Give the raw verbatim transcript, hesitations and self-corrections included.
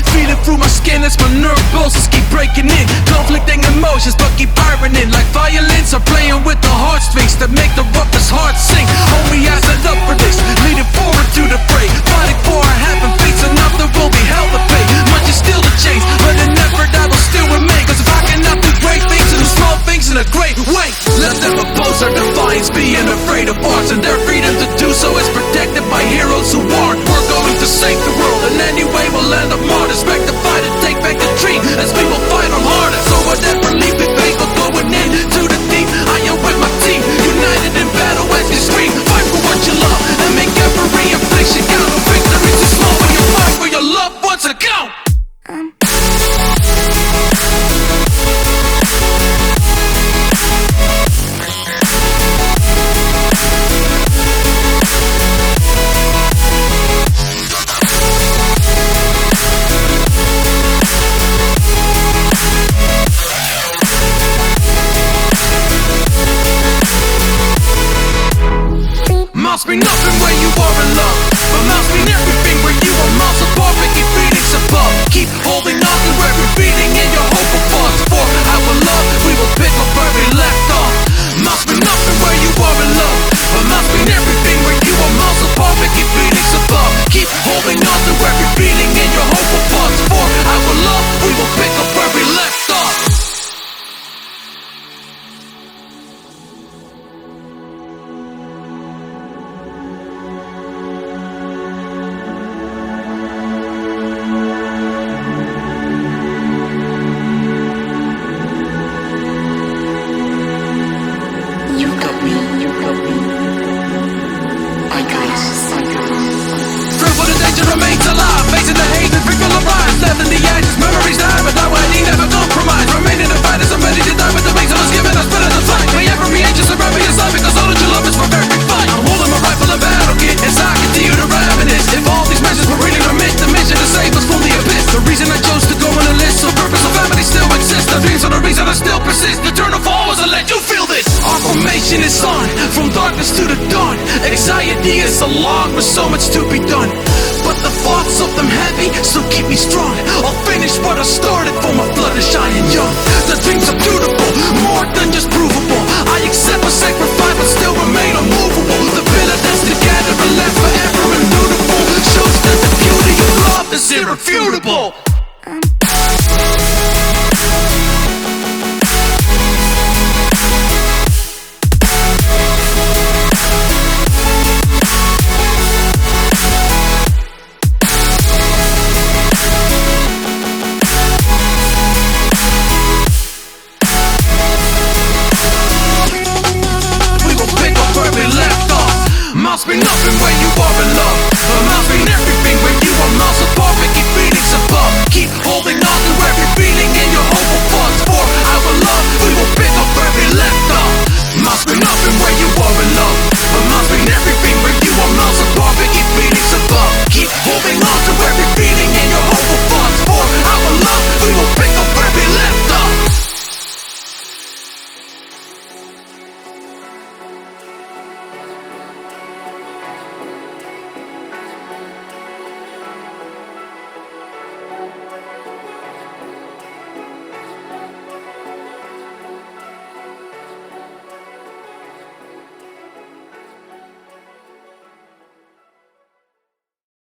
feeling through my skin as my nerve pulses keep breaking in. Conflicting emotions but keep ironing like violins are playing with the heartstrings that make the roughest heart sing. Homie, I set up for this, leading forward to the fray, fighting for a happen fates, and nothing will be held to pay. Much is still to change, but an effort that will still remain. Cause if I cannot do great things, and do small things in a great way, let them oppose our defiance, being afraid of ours, and their freedom to do so is protected by heroes who aren't. We're going to save the world, and anyway we'll end up martyrs. Back to fight and take back the dream, as we will fight on harder. So whatever leap we face, we're going in to the deep. I am with my team, united in battle as we scream. Fight for what you love, and make every affliction count. No victory too small when you fight for your loved ones to count. um. Must be nothing where you are in love, but must mean everything where you are miles apart, making feelings above. Keep holding on to every beating in your hope of us. For our love, we will pick up where we left off. Must be nothing where you are in love, but must mean everything where you are miles apart, making feelings above. Keep holding on to every beating in your hope of us. For our love, we will pick up where we left off. Remains alive, facing the hate and frequent rise. Left in the ashes, memories die, but now I need never compromise. Remaining the fight as I'm ready to die, but the wings of us giving us better than flight. May every angel surround me inside, because all that you love is for every fight. I'm holding my rifle and battle kit as I continue to reminisce. If all these measures were really meant, the mission to save us from the abyss. The reason I chose to go on a list, so purpose of family still exists. The dreams are the reason I still persist. The turn of all was to let you feel this. Our formation is on, from darkness to the dawn. Anxiety is along, with so much to be done. But the thoughts of them heavy, so keep me strong. I'll finish what I started, for my blood is shining young. The dreams are beautiful, more than just provable. I accept my sacrifice, but still remain unmovable. The bitter that's together and left forever immutable shows that the beauty of love is irrefutable. um.